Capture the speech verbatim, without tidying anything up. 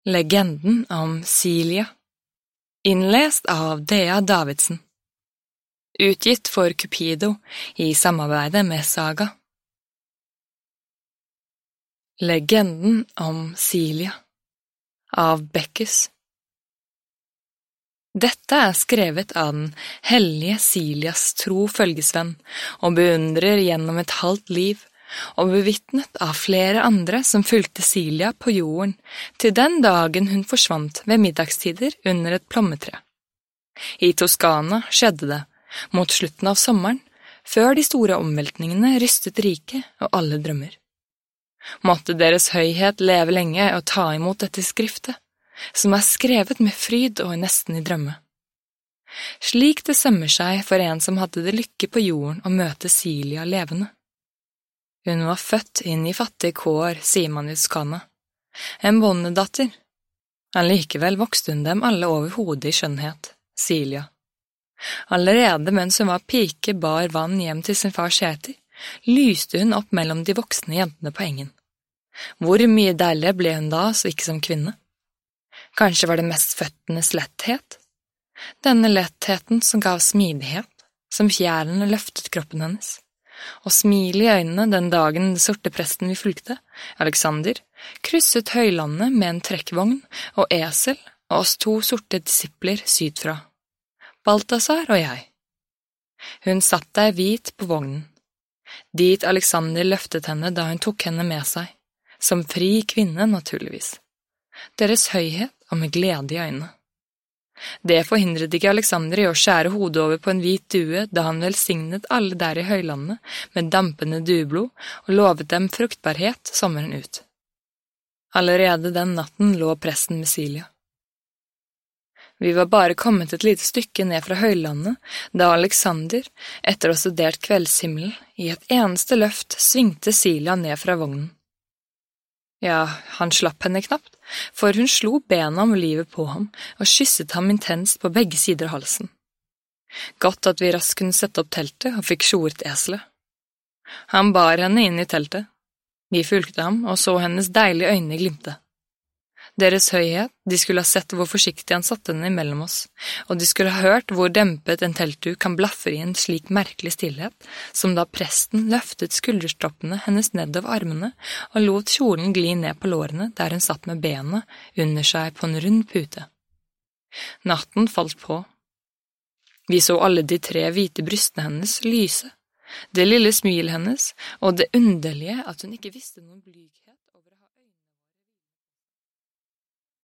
Legenden om Silja. Innlest av Dea Davidsen. Utgitt for Cupido i samarbeide med Saga. Legenden om Silja av Beckus. Dette er skrevet av den hellige Siljas tro følgesvenn og beundrer gjennom et halvt liv, og bevitnet av flere andre som fulgte Silja på jorden til den dagen hun forsvant ved middagstider under et plommetre. I Toskana skjedde det, mot slutten av sommeren, før de store omveltningene rystet riket og alle drømmer. Måtte deres høyhet leve lenge og ta imot dette skriftet, som er skrevet med fryd og nesten i drømme. Slik det sømmer seg for en som hadde det lykke på jorden å møte Silja levende. Hun var født inn i fattige kår, sier man i Toskana. En bondedatter. Allikevel vokste hun dem alle over hodet i skjønnhet, Silja. Allerede mens hun var pike bar vann hjem til sin fars skjeter, lyste hun opp mellom de voksne jentene på engen. Hvor mye deiligere ble hun da, så ikke som kvinne? Kanskje var det mest føttenes letthet? Denne lettheten som gav smidighet, som fjærene løftet kroppen hennes. Og smil i øynene den dagen den sorte presten vi fulgte, Alexander, krysset høylandet med en trekkvogn og esel og oss to sorte disipler sydfra, Balthasar og jeg. Hun satt der hvit på vognen, dit Alexander løftet henne da hun tok henne med seg, som fri kvinne naturligvis, deres høyhet og med glede i øynene. Det forhindret ikke Alexander i å skjære hodet over på en hvit due da han velsignet alle der i høylandet med dampende dueblod og lovet dem fruktbarhet sommeren ut. Allerede den natten lå presten med Silja. Vi var bare kommet et lite stykke ned fra høylandet da Alexander, etter å ha studert kveldshimmelen, i et eneste løft svingte Silja ned fra vognen. Ja, han slapp henne knapt, for hun slo bena om livet på ham og kysset ham intenst på begge sider av halsen. Godt at vi raskt kunne sette opp teltet og fikk sjoret eselet. Han bar henne inn i teltet. Vi fulgte ham og så hennes deilige øyne glimte. Deres høyhet, de skulle ha sett hvor forsiktig han satte henne imellom oss, og de skulle ha hørt hvor dempet en teltduk kan blaffe i en slik merkelig stillhet, som da presten løftet skulderstroppene hennes nedover armene og lot kjolen gli ned på lårene der hun satt med bena under seg på en rund pute. Natten falt på. Vi så alle de tre hvite brystene hennes lyse, det lille smilet hennes og det underlige at hun ikke visste noen blyghet.